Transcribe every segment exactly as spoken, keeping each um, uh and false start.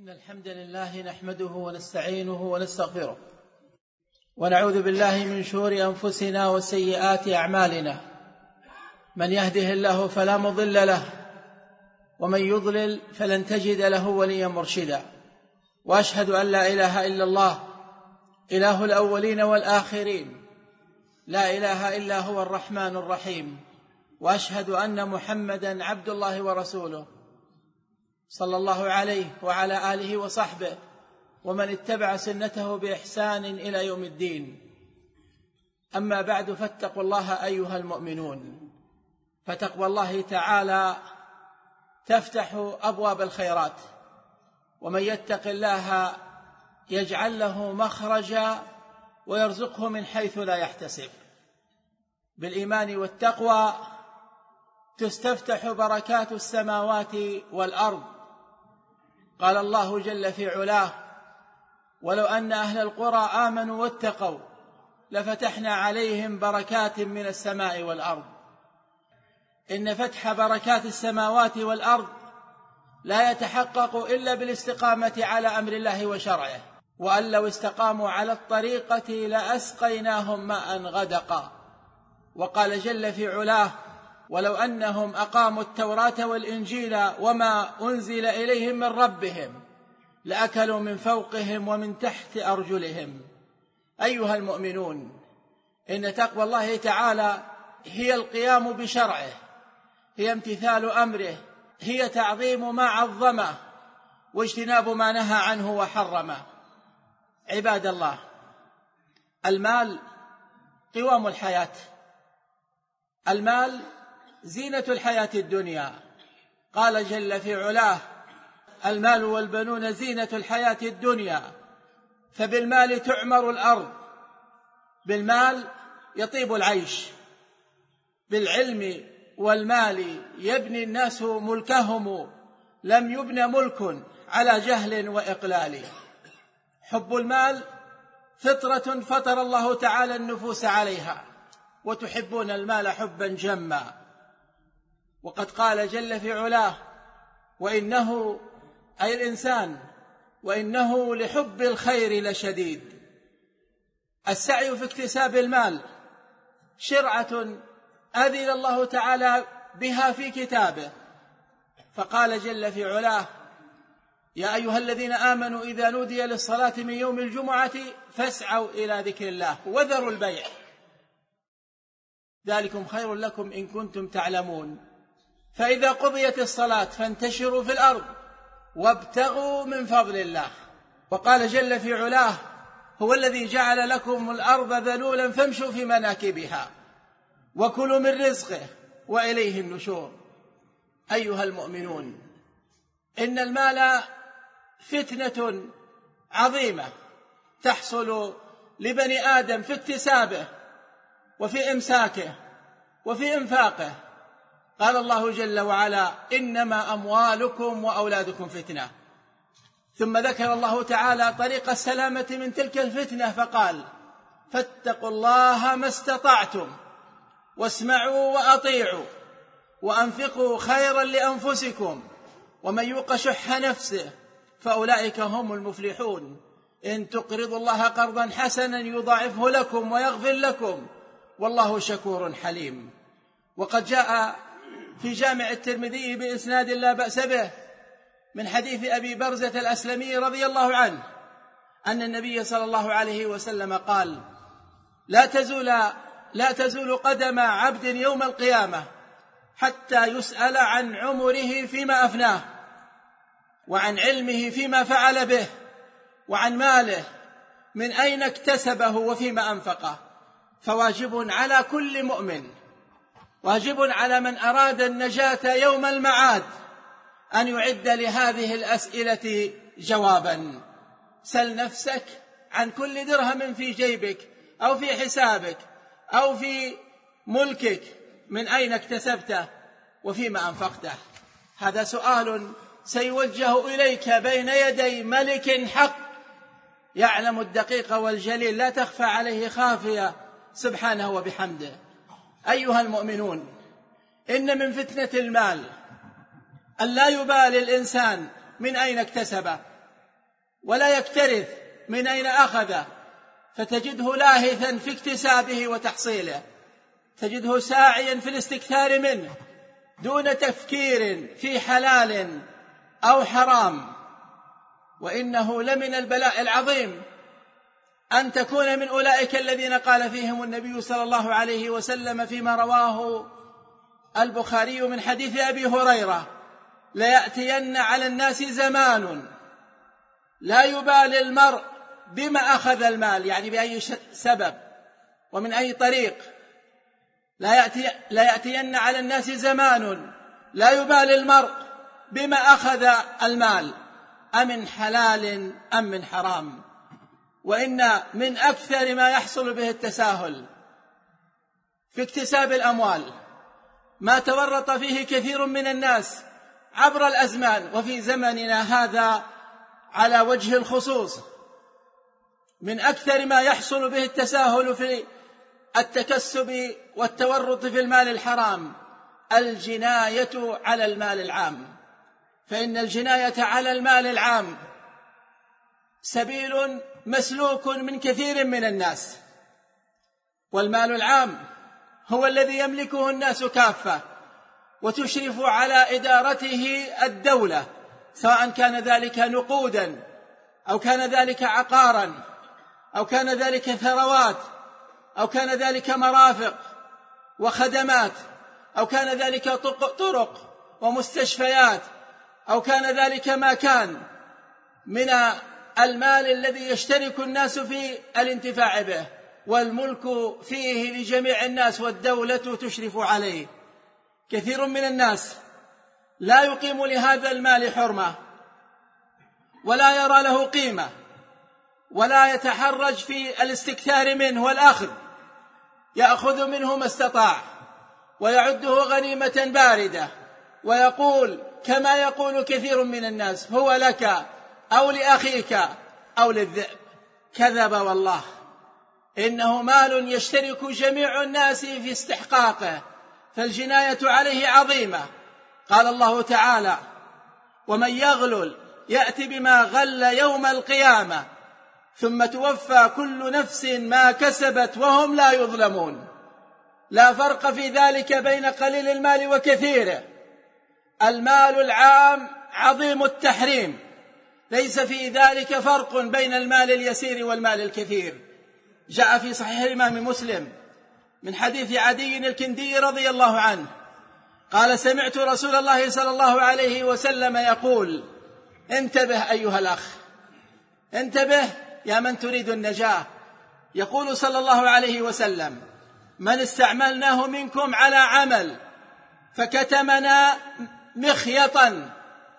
إن الحمد لله نحمده ونستعينه ونستغفره ونعوذ بالله من شرور أنفسنا وسيئات أعمالنا. من يهده الله فلا مضل له ومن يضلل فلن تجد له وليا مرشدا. وأشهد أن لا إله إلا الله إله الأولين والآخرين، لا إله إلا هو الرحمن الرحيم. وأشهد أن محمدًا عبد الله ورسوله صلى الله عليه وعلى آله وصحبه ومن اتبع سنته بإحسان إلى يوم الدين. أما بعد، فاتقوا الله أيها المؤمنون. فتقوى الله تعالى تفتح أبواب الخيرات، ومن يتق الله يجعل له مخرجا ويرزقه من حيث لا يحتسب. بالإيمان والتقوى تستفتح بركات السماوات والأرض. قال الله جل في علاه: ولو أن أهل القرى آمنوا واتقوا لفتحنا عليهم بركات من السماء والأرض. إن فتح بركات السماوات والأرض لا يتحقق إلا بالاستقامة على أمر الله وشرعه، وأن لو استقاموا على الطريقة لأسقيناهم ماء غدقا. وقال جل في علاه: ولو أنهم أقاموا التوراة والإنجيل وما أنزل إليهم من ربهم لأكلوا من فوقهم ومن تحت أرجلهم. أيها المؤمنون، إن تقوى الله تعالى هي القيام بشرعه، هي امتثال أمره، هي تعظيم ما عظمه واجتناب ما نهى عنه وحرمه. عباد الله، المال قوام الحياة، المال زينة الحياة الدنيا. قال جل في علاه: المال والبنون زينة الحياة الدنيا. فبالمال تعمر الأرض، بالمال يطيب العيش، بالعلم والمال يبني الناس ملكهم، لم يبن ملك على جهل وإقلال. حب المال فطرة فطر الله تعالى النفوس عليها، وتحبون المال حبا جما. وقد قال جل في علاه: وإنه أي الإنسان وإنه لحب الخير لشديد. السعي في اكتساب المال شرعة أذن الله تعالى بها في كتابه، فقال جل في علاه: يا أيها الذين آمنوا إذا نودي للصلاة من يوم الجمعة فاسعوا إلى ذكر الله وذروا البيع ذلكم خير لكم إن كنتم تعلمون. فإذا قضيت الصلاة فانتشروا في الأرض وابتغوا من فضل الله. وقال جل في علاه: هو الذي جعل لكم الأرض ذلولا فامشوا في مناكبها وكلوا من رزقه وإليه النشور. أيها المؤمنون، إن المال فتنة عظيمة تحصل لبني آدم في اكتسابه وفي إمساكه وفي إنفاقه. قال الله جل وعلا: إنما أموالكم وأولادكم فتنة. ثم ذكر الله تعالى طريق السلامة من تلك الفتنة فقال: فاتقوا الله ما استطعتم واسمعوا وأطيعوا وأنفقوا خيرا لأنفسكم ومن يوق شح نفسه فأولئك هم المفلحون. إن تقرضوا الله قرضا حسنا يضاعفه لكم ويغفر لكم والله شكور حليم. وقد جاء في جامع الترمذي بإسناد لا بأس به من حديث أبي برزة الأسلمي رضي الله عنه أن النبي صلى الله عليه وسلم قال: لا تزول لا تزول قدم عبد يوم القيامة حتى يسأل عن عمره فيما أفناه، وعن علمه فيما فعل به، وعن ماله من أين اكتسبه وفيما أنفقه. فواجب على كل مؤمن، واجب على من أراد النجاة يوم المعاد أن يعد لهذه الأسئلة جوابا. سل نفسك عن كل درهم في جيبك أو في حسابك أو في ملكك من أين اكتسبته وفيما أنفقته. هذا سؤال سيوجه إليك بين يدي ملك حق يعلم الدقيق والجليل، لا تخفى عليه خافية سبحانه وبحمده. أيها المؤمنون، إن من فتنة المال أن لا يبالي الإنسان من أين اكتسبه، ولا يكترث من أين أخذه، فتجده لاهثا في اكتسابه وتحصيله، تجده ساعيا في الاستكثار منه دون تفكير في حلال أو حرام. وإنه لمن البلاء العظيم أن تكون من أولئك الذين قال فيهم النبي صلى الله عليه وسلم فيما رواه البخاري من حديث أبي هريرة: ليأتين على الناس زمان لا يبالي المرء بما أخذ المال، يعني بأي سبب ومن أي طريق. لا يأتي لا يأتين على الناس زمان لا يبالي المرء بما أخذ المال، أمن حلال أم من حرام. وإن من أكثر ما يحصل به التساهل في اكتساب الأموال ما تورط فيه كثير من الناس عبر الأزمان، وفي زمننا هذا على وجه الخصوص. من أكثر ما يحصل به التساهل في التكسب والتورط في المال الحرام الجناية على المال العام. فإن الجناية على المال العام سبيل مسلوك من كثير من الناس، والمال العام هو الذي يملكه الناس كافة وتشرف على إدارته الدولة، سواء كان ذلك نقودا أو كان ذلك عقارا أو كان ذلك ثروات أو كان ذلك مرافق وخدمات أو كان ذلك طرق ومستشفيات أو كان ذلك ما كان من المال الذي يشترك الناس في الانتفاع به، والملك فيه لجميع الناس والدولة تشرف عليه. كثير من الناس لا يقيم لهذا المال حرمة ولا يرى له قيمة ولا يتحرج في الاستكثار منه والأخذ، يأخذ منه ما استطاع ويعده غنيمة باردة، ويقول كما يقول كثير من الناس: هو لك أو لأخيك أو للذئب. كذب والله، إنه مال يشترك جميع الناس في استحقاقه، فالجناية عليه عظيمة. قال الله تعالى: ومن يغلل يأتي بما غل يوم القيامة ثم توفى كل نفس ما كسبت وهم لا يظلمون. لا فرق في ذلك بين قليل المال وكثيره. المال العام عظيم التحريم، ليس في ذلك فرق بين المال اليسير والمال الكثير. جاء في صحيح الإمام مسلم من حديث عدي الكندي رضي الله عنه قال: سمعت رسول الله صلى الله عليه وسلم يقول: انتبه أيها الأخ، انتبه يا من تريد النجاة. يقول صلى الله عليه وسلم: من استعملناه منكم على عمل فكتمنا مخيطا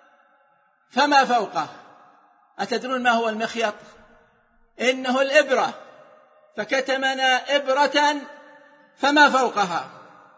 فما فوقه. أتدرون ما هو المخيط؟ إنه الإبرة، فكتمنا إبرة فما فوقها،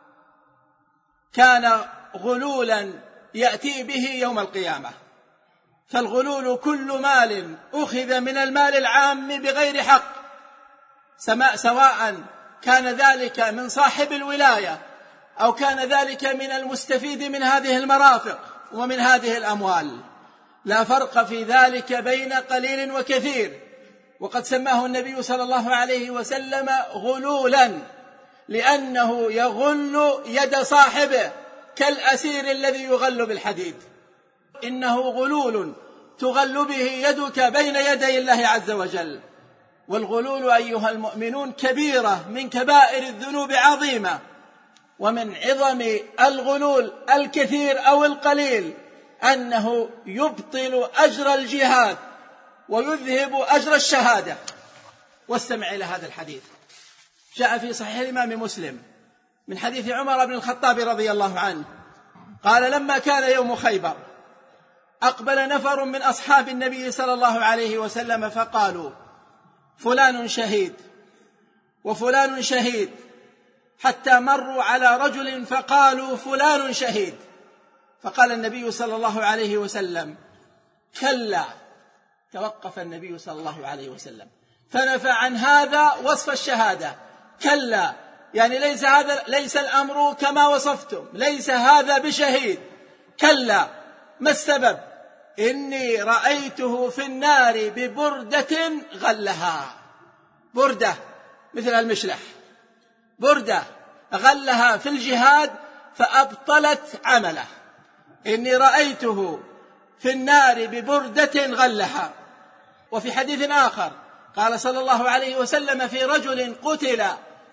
كان غلولا يأتي به يوم القيامة. فالغلول كل مال أخذ من المال العام بغير حق، سواء كان ذلك من صاحب الولاية أو كان ذلك من المستفيد من هذه المرافق ومن هذه الأموال. لا فرق في ذلك بين قليل وكثير. وقد سماه النبي صلى الله عليه وسلم غلولا، لأنه يغل يد صاحبه كالأسير الذي يغل بالحديد. إنه غلول تغل به يدك بين يدي الله عز وجل. والغلول أيها المؤمنون كبيرة من كبائر الذنوب عظيمة. ومن عظم الغلول الكثير أو القليل أنه يبطل أجر الجهاد ويذهب أجر الشهادة. واستمع إلى هذا الحديث، جاء في صحيح الإمام مسلم من حديث عمر بن الخطاب رضي الله عنه قال: لما كان يوم خيبر أقبل نفر من أصحاب النبي صلى الله عليه وسلم فقالوا: فلان شهيد وفلان شهيد، حتى مروا على رجل فقالوا: فلان شهيد. فقال النبي صلى الله عليه وسلم: كلا. توقف النبي صلى الله عليه وسلم فنفى عن هذا وصف الشهادة. كلا، يعني ليس هذا ليس الأمر كما وصفتم، ليس هذا بشهيد. كلا. ما السبب؟ إني رأيته في النار ببردة غلها. بردة مثل المشلح، بردة غلها في الجهاد فأبطلت عمله. إني رأيته في النار ببردة غلها. وفي حديث آخر قال صلى الله عليه وسلم في رجل قتل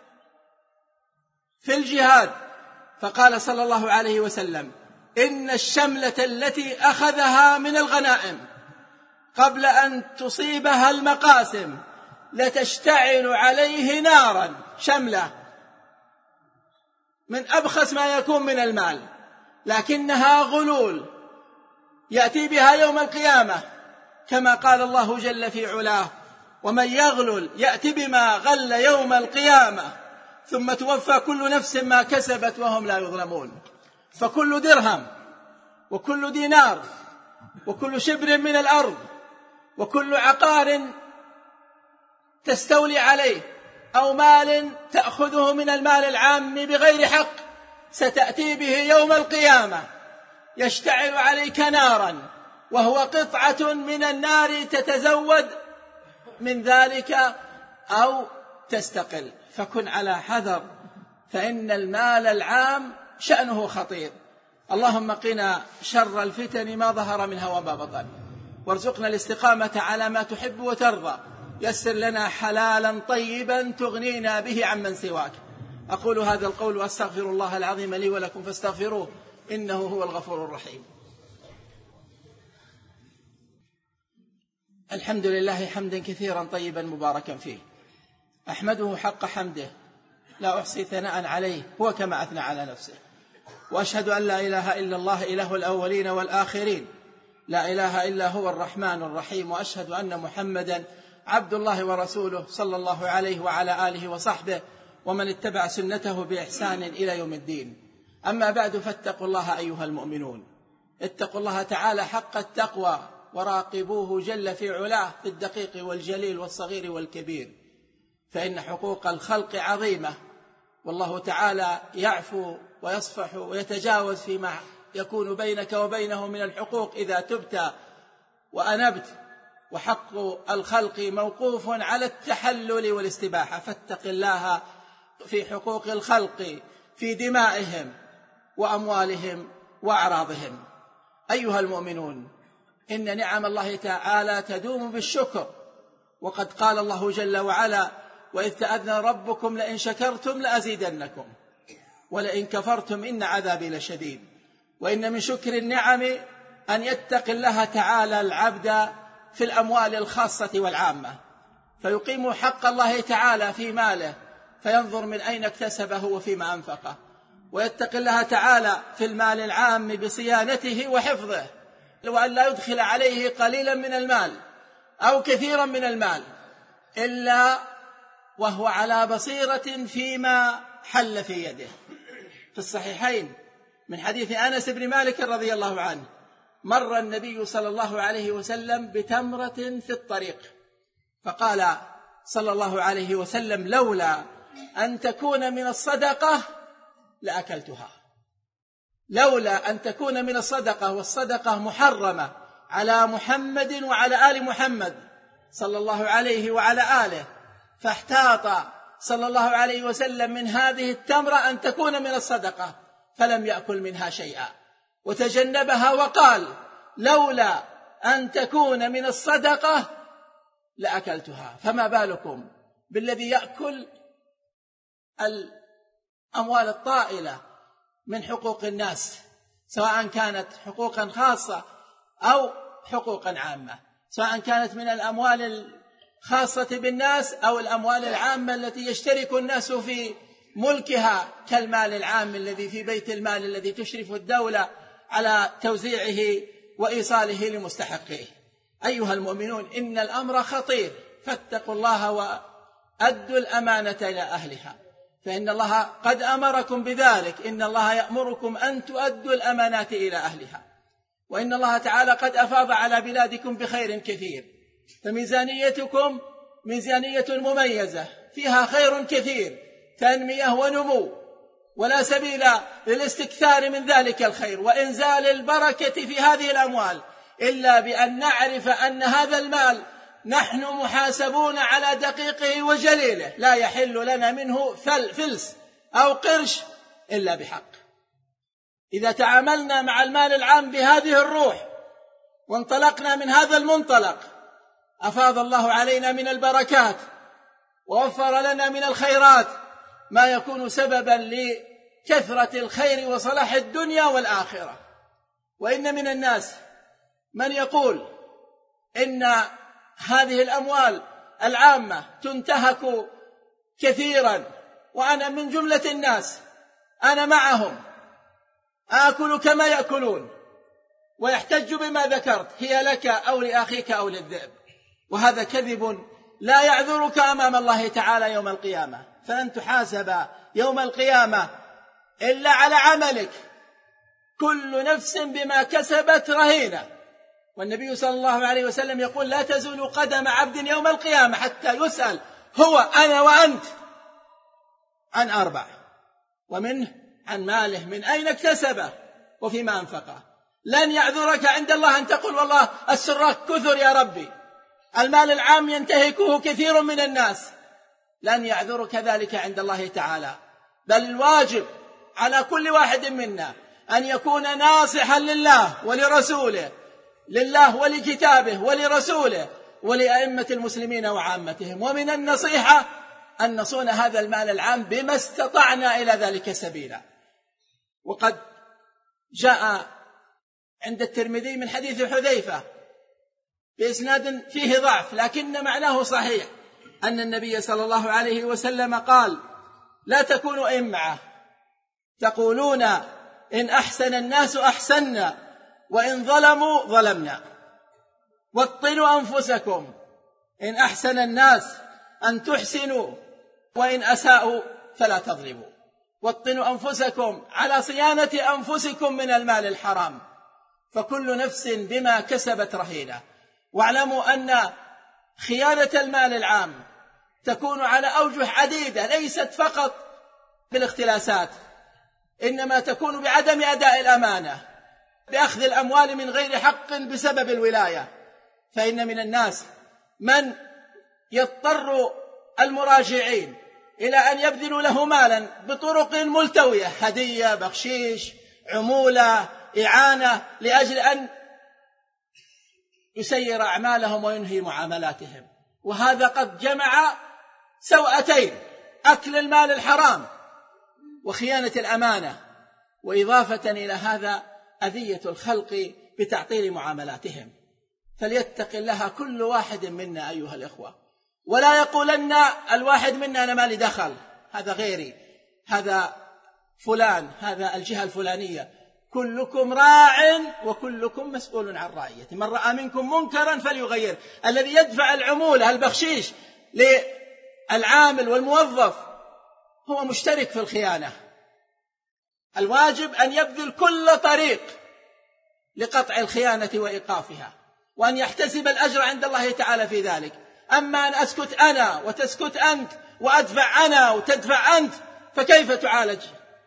في الجهاد، فقال صلى الله عليه وسلم: إن الشملة التي أخذها من الغنائم قبل أن تصيبها المقاسم لتشتعل عليه نارا. شملة من أبخس ما يكون من المال، لكنها غلول يأتي بها يوم القيامة، كما قال الله جل في علاه: ومن يغلل يأتي بما غل يوم القيامة ثم توفى كل نفس ما كسبت وهم لا يظلمون. فكل درهم وكل دينار وكل شبر من الأرض وكل عقار تستولي عليه أو مال تأخذه من المال العام بغير حق ستأتي به يوم القيامة يشتعل عليك نارا، وهو قطعة من النار تتزود من ذلك أو تستقل. فكن على حذر، فإن المال العام شأنه خطير. اللهم قنا شر الفتن ما ظهر منها وما بطن، وارزقنا الاستقامة على ما تحب وترضى. يسر لنا حلالا طيبا تغنينا به عمن سواك. أقول هذا القول وأستغفر الله العظيم لي ولكم فاستغفروه إنه هو الغفور الرحيم. الحمد لله حمدا كثيرا طيبا مباركا فيه، أحمده حق حمده لا أحصي ثناء عليه هو كما أثنى على نفسه. وأشهد أن لا إله إلا الله إله الأولين والآخرين، لا إله إلا هو الرحمن الرحيم. وأشهد أن محمدا عبد الله ورسوله صلى الله عليه وعلى آله وصحبه ومن اتبع سنته بإحسان إلى يوم الدين. أما بعد، فاتقوا الله أيها المؤمنون، اتقوا الله تعالى حق التقوى وراقبوه جل في علاه في الدقيق والجليل والصغير والكبير، فإن حقوق الخلق عظيمة، والله تعالى يعفو ويصفح ويتجاوز فيما يكون بينك وبينه من الحقوق إذا تبت وأنبت، وحق الخلق موقوف على التحلل والاستباحة. فاتق الله في حقوق الخلق في دمائهم وأموالهم وأعراضهم. أيها المؤمنون، إن نعم الله تعالى تدوم بالشكر، وقد قال الله جل وعلا: وإذ تأذن ربكم لئن شكرتم لأزيدنكم ولئن كفرتم إن عذابي لشديد. وإن من شكر النعم أن يتقي الله تعالى العبد في الأموال الخاصة والعامة، فيقيم حق الله تعالى في ماله، فينظر من أين اكتسبه وفيما أنفقه، ويتقي الله تعالى في المال العام بصيانته وحفظه، وأن لا يدخل عليه قليلا من المال أو كثيرا من المال إلا وهو على بصيرة فيما حل في يده. في الصحيحين من حديث أنس بن مالك رضي الله عنه: مر النبي صلى الله عليه وسلم بتمرة في الطريق، فقال صلى الله عليه وسلم: لولا أن تكون من الصدقة لأكلتها. لولا أن تكون من الصدقة، والصدقة محرمة على محمد وعلى آل محمد صلى الله عليه وعلى آله، فاحتاط صلى الله عليه وسلم من هذه التمرة أن تكون من الصدقة، فلم يأكل منها شيئا وتجنبها، وقال: لولا أن تكون من الصدقة لأكلتها. فما بالكم بالذي يأكل الأموال الطائلة من حقوق الناس، سواء كانت حقوقا خاصة أو حقوقا عامة، سواء كانت من الأموال الخاصة بالناس أو الأموال العامة التي يشترك الناس في ملكها، كالمال العام الذي في بيت المال الذي تشرف الدولة على توزيعه وإيصاله لمستحقيه. أيها المؤمنون، إن الأمر خطير، فاتقوا الله وأدوا الأمانة إلى أهلها، فإن الله قد أمركم بذلك. إن الله يأمركم أن تؤدوا الأمانات إلى أهلها، وإن الله تعالى قد أفاض على بلادكم بخير كثير، فميزانيتكم ميزانية مميزة فيها خير كثير، تنمية ونمو، ولا سبيل للاستكثار من ذلك الخير وإنزال البركة في هذه الأموال إلا بأن نعرف أن هذا المال نحن محاسبون على دقيقه وجليله، لا يحل لنا منه فلس أو قرش إلا بحق. إذا تعاملنا مع المال العام بهذه الروح وانطلقنا من هذا المنطلق أفاض الله علينا من البركات ووفر لنا من الخيرات ما يكون سببا لكثرة الخير وصلاح الدنيا والآخرة. وإن من الناس من يقول إن هذه الأموال العامة تنتهك كثيرا، وأنا من جملة الناس، أنا معهم آكل كما يأكلون، ويحتج بما ذكرت هي لك أو لأخيك أو للذئب. وهذا كذب لا يعذرك أمام الله تعالى يوم القيامة، فلن تحاسب يوم القيامة إلا على عملك، كل نفس بما كسبت رهينة. والنبي صلى الله عليه وسلم يقول لا تزول قدم عبد يوم القيامة حتى يسأل هو أنا وأنت عن أربع، ومنه عن ماله من أين اكتسبه وفيما أنفقه. لن يعذرك عند الله أن تقول والله السراق كثر يا ربي، المال العام ينتهكه كثير من الناس، لن يعذرك ذلك عند الله تعالى. بل الواجب على كل واحد منا أن يكون ناصحا لله ولرسوله، لله ولكتابه ولرسوله ولأئمة المسلمين وعامتهم. ومن النصيحة أن نصون هذا المال العام بما استطعنا إلى ذلك سبيلا. وقد جاء عند الترمذي من حديث حذيفة بإسناد فيه ضعف لكن معناه صحيح أن النبي صلى الله عليه وسلم قال لا تكونوا إمعة تقولون إن أحسن الناس أحسننا وإن ظلموا ظلمنا، وطنوا أنفسكم إن أحسن الناس أن تحسنوا وإن أساءوا فلا تظلموا، وطنوا أنفسكم على صيانة أنفسكم من المال الحرام، فكل نفس بما كسبت رهينة. واعلموا أن خيانة المال العام تكون على أوجه عديدة، ليست فقط بالاختلاسات، إنما تكون بعدم أداء الأمانة، بأخذ الأموال من غير حق بسبب الولاية. فإن من الناس من يضطر المراجعين إلى أن يبذلوا له مالا بطرق ملتوية، هدية، بخشيش، عمولة، إعانة، لأجل أن يسير أعمالهم وينهي معاملاتهم. وهذا قد جمع سوءتين: أكل المال الحرام وخيانة الأمانة، وإضافة إلى هذا أذية الخلق بتعطيل معاملاتهم. فليتق الله كل واحد منا أيها الإخوة، ولا يقولن الواحد منا أنا ما لي دخل، هذا غيري، هذا فلان، هذا الجهة الفلانية. كلكم راع وكلكم مسؤول عن رعيته. من رأى منكم منكرا فليغير. الذي يدفع العمولة البخشيش للعامل والموظف هو مشترك في الخيانة. الواجب أن يبذل كل طريق لقطع الخيانة وإيقافها، وأن يحتسب الأجر عند الله تعالى في ذلك. أما أن أسكت أنا وتسكت أنت وأدفع أنا وتدفع أنت، فكيف تعالج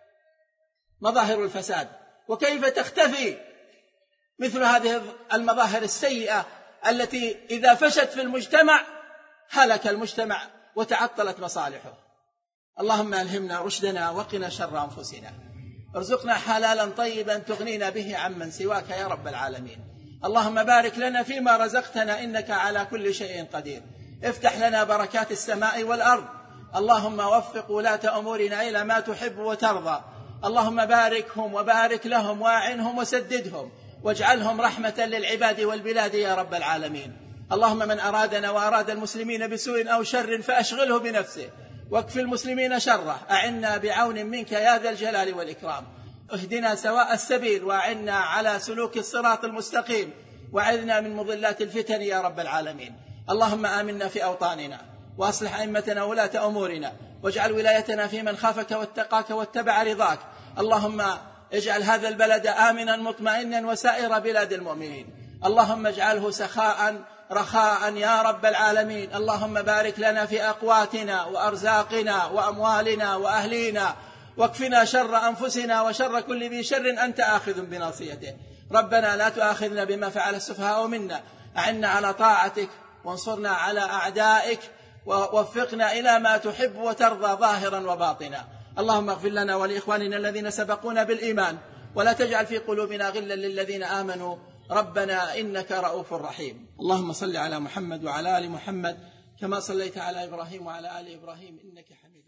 مظاهر الفساد؟ وكيف تختفي مثل هذه المظاهر السيئة التي إذا فشت في المجتمع هلك المجتمع وتعطلت مصالحه؟ اللهم ألهمنا رشدنا وقنا شر أنفسنا، ارزقنا حلالا طيبا تغنينا به عمن سواك يا رب العالمين. اللهم بارك لنا فيما رزقتنا إنك على كل شيء قدير. افتح لنا بركات السماء والأرض. اللهم وفق ولاة أمورنا إلى ما تحب وترضى. اللهم باركهم وبارك لهم واعنهم وسددهم، واجعلهم رحمة للعباد والبلاد يا رب العالمين. اللهم من أرادنا وأراد المسلمين بسوء أو شر فأشغله بنفسه، واكف المسلمين شره. أعنا بعون منك يا ذا الجلال والإكرام. اهدنا سواء السبيل، وأعنا على سلوك الصراط المستقيم، وعذنا من مضلات الفتن يا رب العالمين. اللهم آمنا في أوطاننا، وأصلح أئمتنا ولاة أمورنا، واجعل ولايتنا في من خافك واتقاك واتبع رضاك. اللهم اجعل هذا البلد آمنا مطمئنا وسائر بلاد المؤمنين. اللهم اجعله سخاء رخاء يا رب العالمين. اللهم بارك لنا في أقواتنا وأرزاقنا وأموالنا وأهلينا، واكفنا شر أنفسنا وشر كل ذي شر أنت آخذ بناصيته. ربنا لا تؤاخذنا بما فعل السفهاء منا، أعنا على طاعتك وانصرنا على أعدائك، ووفقنا إلى ما تحب وترضى ظاهرا وباطنا. اللهم اغفر لنا ولإخواننا الذين سبقونا بالإيمان، ولا تجعل في قلوبنا غلا للذين آمنوا ربنا إنك رؤوف رحيم. اللهم صل على محمد وعلى آل محمد كما صليت على إبراهيم وعلى آل إبراهيم إنك حميد